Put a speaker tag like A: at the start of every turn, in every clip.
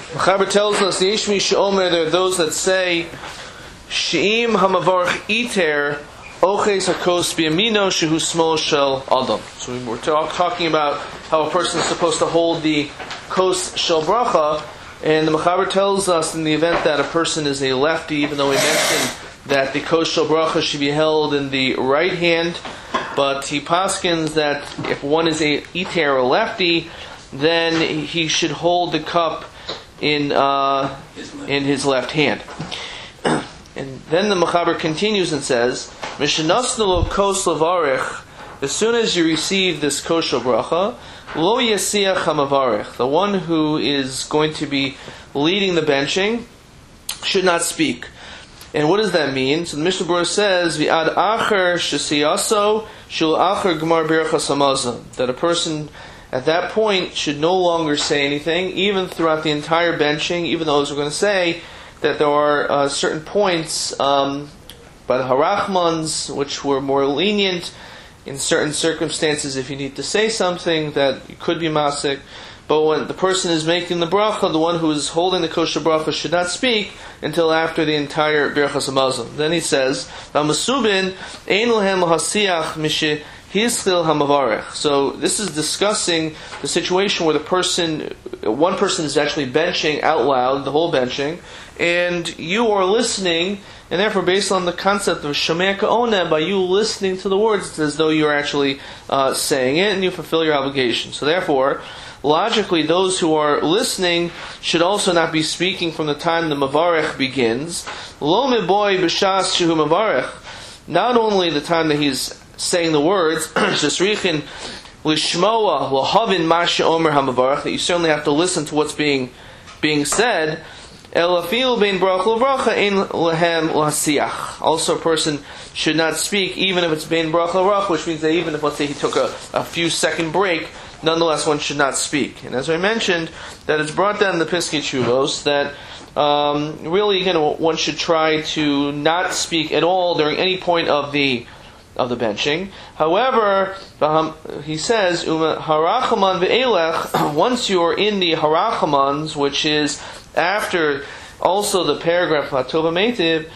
A: Mechaber tells us, the Yishmi Sheomer, there are those that say, She'im hamavarch iter, oches hakos b'yamino shehu smol shel adam. So we were talking about how a person is supposed to hold the kos shel bracha, and the Mechaber tells us in the event that a person is a lefty, even though we mentioned that the kos shel bracha should be held in the right hand, but he paskins that if one is a iter, or lefty, then he should hold the cup in his left hand. And then the Mechaber continues and says, Mishnasnu lo kos levarich, as soon as you receive this kos shel bracha, lo yasiach hamavarich, the one who is going to be leading the benching should not speak. And what does that mean? So the Mishnah Berurah says, V'ad acher shesiyaso shul acher gemar birchas hamazon, that a person at that point should no longer say anything, even throughout the entire benching, even though, as we're going to say, that there are certain points by the Harachmans which were more lenient in certain circumstances. If you need to say something, that you could be masik. But when the person is making the bracha, the one who is holding the kosher bracha should not speak until after the entire birchas hamazon. Then he says, "Masubin ein lehem hasiach mishe hischil hamavarech." So this is discussing the situation where one person is actually benching out loud, the whole benching, and you are listening, and therefore, based on the concept of Shomea Ka'oneh, by you listening to the words, it's as though you are actually saying it, and you fulfill your obligation. So therefore, logically, those who are listening should also not be speaking from the time the Mavarech begins. Lo meboy b'shas shehu Mavarech. Not only the time that he's saying the words, Shesrichin lishmoa lohavin masha omer hamavarech, that you certainly have to listen to what's being said. Elafil bein brach l'bracha ein lehem l'hasiach. Also, a person should not speak even if it's bein brach l'bracha, which means that even if, let's say, he took a few second break, nonetheless one should not speak. And as I mentioned, that it's brought down in the Piskei Teshuvos that really, again, one should try to not speak at all during any point of the benching. However, he says, harachaman ve'elech, once you are in the harachamans, which is after also the paragraph Tova Meitiv,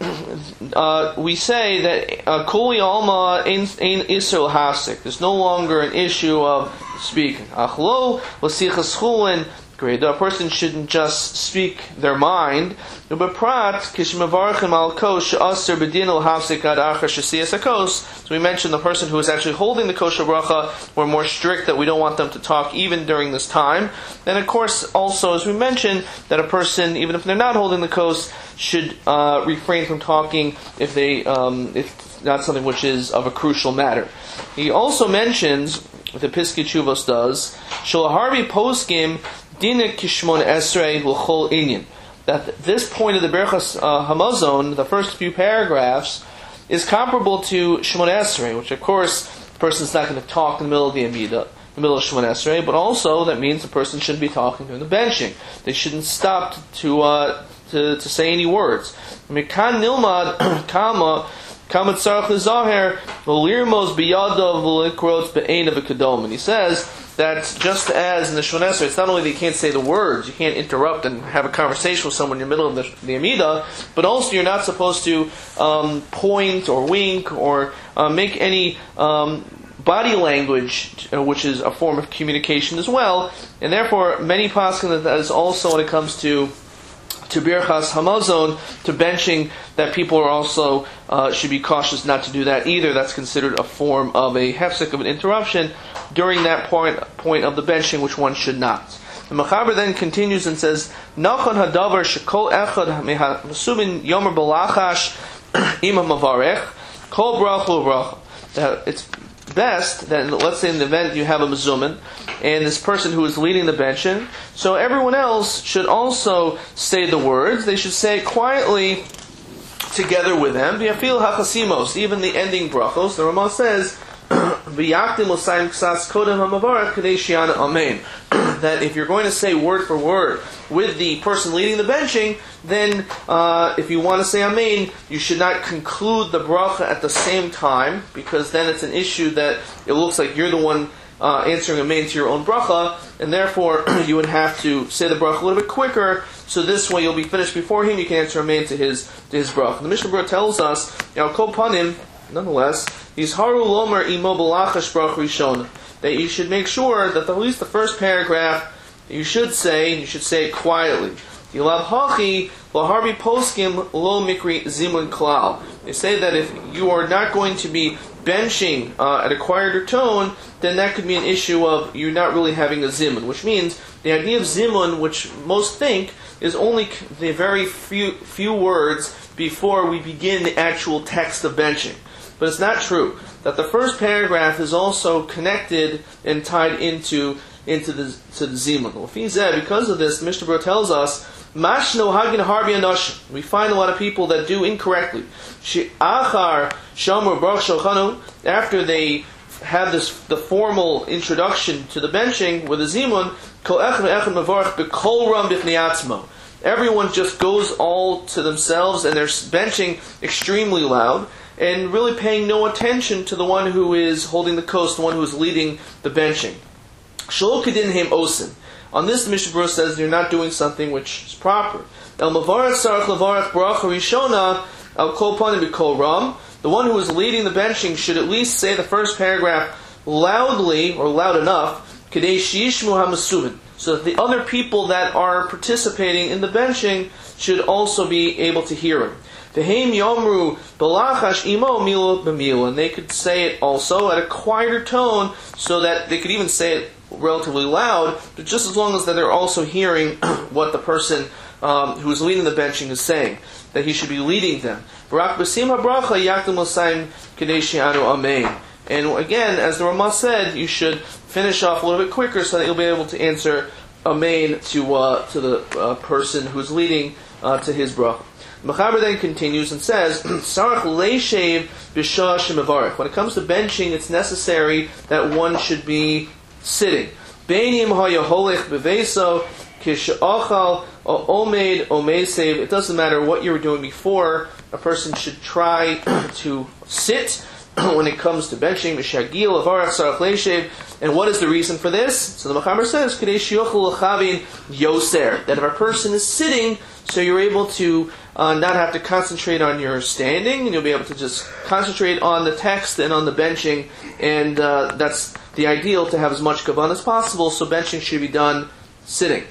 A: we say that kuli alma ein isur hasik. There's no longer an issue of speaking. Achlo l'sichas chulin. Great. A person shouldn't just speak their mind. But prat kishmavarchim al kos she'aser bedin al hafsik ad achar shesiyas hakos. So we mentioned the person who is actually holding the kosher bracha. We're more strict that we don't want them to talk even during this time. And of course, also as we mentioned, that a person, even if they're not holding the kos, should refrain from talking if if not something which is of a crucial matter. He also mentions, what the Piskei Teshuvos does, shalaharbi poskim Dina Kishmon Esrei L'chol Inyan, that this point of the Birchas Hamazon, the first few paragraphs, is comparable to Shmon Esrei, which of course the person's not going to talk in the middle of the Amidah, the middle of Shmon Esrei, but also that means the person shouldn't be talking during the benching. They shouldn't stop to say any words. Mekan Nilmad Kama Tzarach L'Zaher L'Lirmos B'Yadav L'Likrot Be'einav V'Kedom. And he says that just as in the Shmon Esrei, it's not only that you can't say the words, you can't interrupt and have a conversation with someone in the middle of the Amidah, but also you're not supposed to point or wink or make any body language, which is a form of communication as well. And therefore, many paskin that is also when it comes to Birchas Hamazon, to benching, that people are also should be cautious not to do that either. That's considered a form of a hefsek, of an interruption during that point of the benching, which one should not. The Mechaber then continues and says, Nachon hadavar shekol echad mesubin yomer balachash im hamavarech kol bracha u'bracha. That it's best that, let's say in the event you have a mezumin, and this person who is leading the benching, so everyone else should also say the words. They should say it quietly together with them. V'yafil hachasimos, even the ending brachos. The Ramah says, V'yaktim l'sayim ksas kodem hamavarech kadei shiana amen. That if you're going to say word for word with the person leading the benching, then if you want to say amen, you should not conclude the bracha at the same time, because then it's an issue that it looks like you're the one answering amen to your own bracha, and therefore you would have to say the bracha a little bit quicker, so this way you'll be finished before him, you can answer amen to his bracha. The Mishnah Berurah tells us, Kol Panim, nonetheless, Yizharu Lomer Imo Balachash Bracha Rishona, that you should make sure that at least the first paragraph you should say, and you should say it quietly. Yilav Hachi Laharbi Poskim Lo Mikri Zimun Klal. They say that if you are not going to be benching at a quieter tone, then that could be an issue of you not really having a zimun, which means the idea of zimun, which most think, is only the very few words before we begin the actual text of benching. But it's not true. That the first paragraph is also connected and tied into the zimun. Because of this, the Mishnah Berurah tells us, Mashno hagin harbi anoshim. We find a lot of people that do incorrectly. Achar shamur baruch shulchanu, after they have the formal introduction to the benching with the zimun, kol echad ve'echad mavarach b'kol ram b'fnei atzmo. Everyone just goes all to themselves and they're benching extremely loud and really paying no attention to the one who is holding the kos, the one who is leading the benching. Shlo kedin heim osin. On this, the Mishnah Berurah says you're not doing something which is proper. El mavarach sarach levarach bracha rishona al kol panim b'kol ram. The one who is leading the benching should at least say the first paragraph loudly or loud enough, kedei sheyishmu hamasuvin, so that the other people that are participating in the benching should also be able to hear him. V'heim yomru balachash imo milu b'milu, and they could say it also at a quieter tone, so that they could even say it relatively loud, but just as long as that they're also hearing what the person who is leading the benching is saying, that he should be leading them. And again, as the Ramah said, you should finish off a little bit quicker so that you'll be able to answer amen to the person who's leading to his bracha. Mechaber then continues and says, Sarach leishev b'shah shemavarech. When it comes to benching, it's necessary that one should be sitting. Beinim hayaholech beveso kishachal omed omesev. It doesn't matter what you were doing before. A person should try to sit when it comes to benching. Mishagil avarach sarach leishev. And what is the reason for this? So the Mechaber says, Kadei shiochel lechavin yoser. That if a person is sitting, so you're able to not have to concentrate on your standing, and you'll be able to just concentrate on the text and on the benching, and that's the ideal, to have as much kavan as possible, so benching should be done sitting.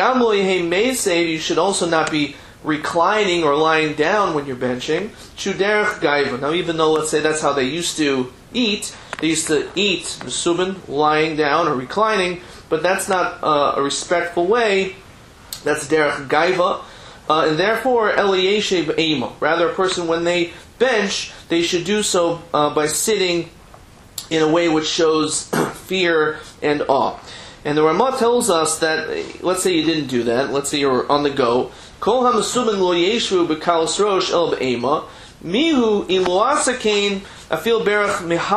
A: You should also not be reclining or lying down when you're benching. Chuderech gaiva. Now, even though, let's say, that's how they used to eat, they used to eat mesubin, lying down or reclining, but that's not a respectful way. That's derech gaiva. And therefore, eliyeshe b'eimo. Rather, a person, when they bench, they should do so by sitting in a way which shows fear and awe. And the Ramah tells us that, let's say you didn't do that, let's say you're on the go, kol hamasubin lo yeshu b'kalos rosh el b'eima, mihu im loasakein afil berach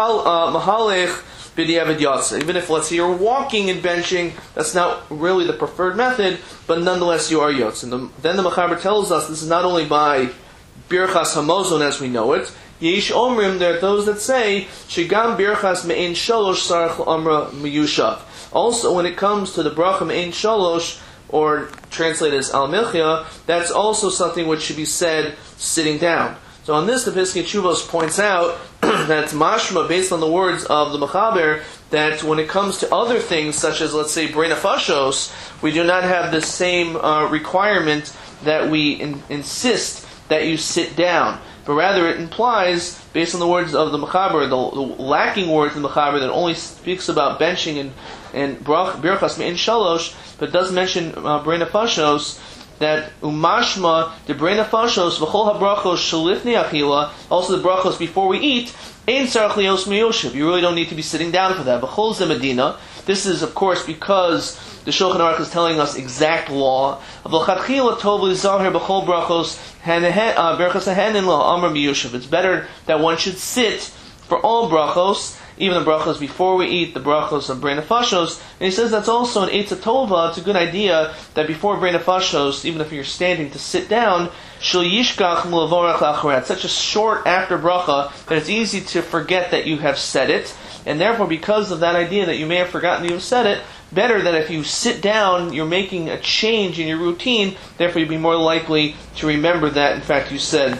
A: mahalech b'diavad yatsa. Even if, let's say, you're walking and benching, that's not really the preferred method, but nonetheless you are yotz. And then the Mechaber tells us this is not only by birchas hamozon as we know it. Yesh omrim, there are those that say shigam birchas me'en shalosh sarach l'amra miyushav. Also, when it comes to the bracha me'en shalosh, or translated as al milchia, that's also something which should be said sitting down. So on this, the Piskei Teshuvos points out that it's mashma, based on the words of the Mechaber, that when it comes to other things, such as, let's say, Brei Nefashos, we do not have the same requirement that we insist that you sit down. But rather it implies, based on the words of the Mechaber, the lacking words of the Mechaber that only speaks about benching and birchas me'en shalosh, but does mention Brei Nefashos, that umashma the Brei Nefashos v'chol habrachos shalifnei achila, also the brachos before we eat, ein tzarich lios miyoshev. You really don't need to be sitting down for that. V'chol ze medina. This is, of course, because the Shulchan Aruch is telling us exact law. V'lchatchila tov l'zahir b'chol brachos berachos hahenin la'amar miyoshev. It's better that one should sit for all brachos, even the brachos before we eat, the brachos of Brei Nefashos. And he says that's also an Eitzah Tova. It's a good idea that before Brei Nefashos, even if you're standing, to sit down. Shel yishkach m'levorach la'acharat. Such a short after bracha that it's easy to forget that you have said it. And therefore, because of that idea that you may have forgotten you've said it, better that if you sit down, you're making a change in your routine, therefore you'd be more likely to remember that, in fact, you said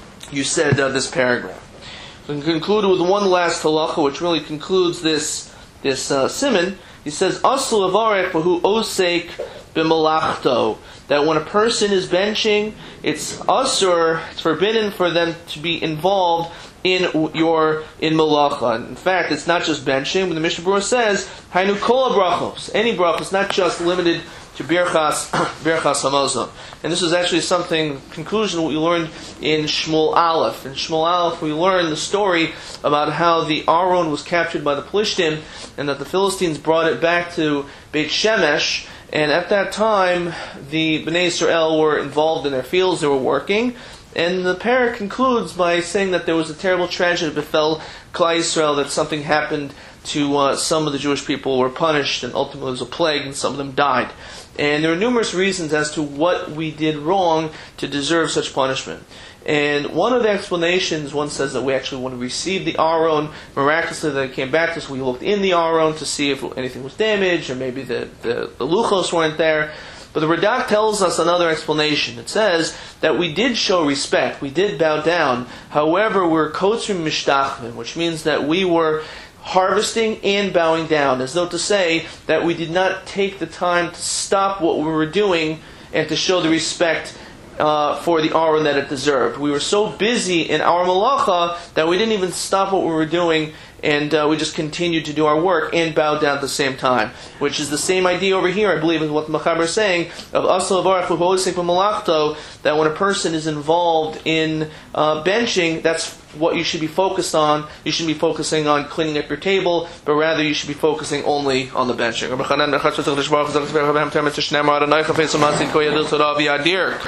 A: this paragraph. So we can conclude with one last halacha, which really concludes this siman. He says, Aslu avarech v'hu osek b'malachto. That when a person is benching, it's asur, it's forbidden for them to be involved in malacha. In fact, it's not just benching, but the Mishnah Berurah says, Hainu kol brachos. Any brachos, not just limited to birchas hamazon. And this is actually conclusion of what we learned in Shmuel Aleph. In Shmuel Aleph, we learned the story about how the Aron was captured by the Plishtim, and that the Philistines brought it back to Beit Shemesh. And at that time, the Bnei Yisrael were involved in their fields, they were working. And the parak concludes by saying that there was a terrible tragedy that befell Klal Yisrael, that something happened to some of the Jewish people, were punished, and ultimately it was a plague, and some of them died. And there are numerous reasons as to what we did wrong to deserve such punishment. And one of the explanations, one says that we actually, when we received the Aron, miraculously that it came back to us, we looked in the Aron to see if anything was damaged, or maybe the luchos weren't there. But the Radak tells us another explanation. It says that we did show respect, we did bow down, however we're kotzrim mishtachvim, which means that we were harvesting and bowing down, as though to say that we did not take the time to stop what we were doing and to show the respect for the Aron that it deserved. We were so busy in our malacha that we didn't even stop what we were doing, and we just continued to do our work and bowed down at the same time. Which is the same idea over here, I believe, is what the Mechaber is saying, of Asal Avarech V'hu Osek B'malachto, that when a person is involved in benching, that's what you should be focused on. You shouldn't be focusing on cleaning up your table, but rather you should be focusing only on the benching.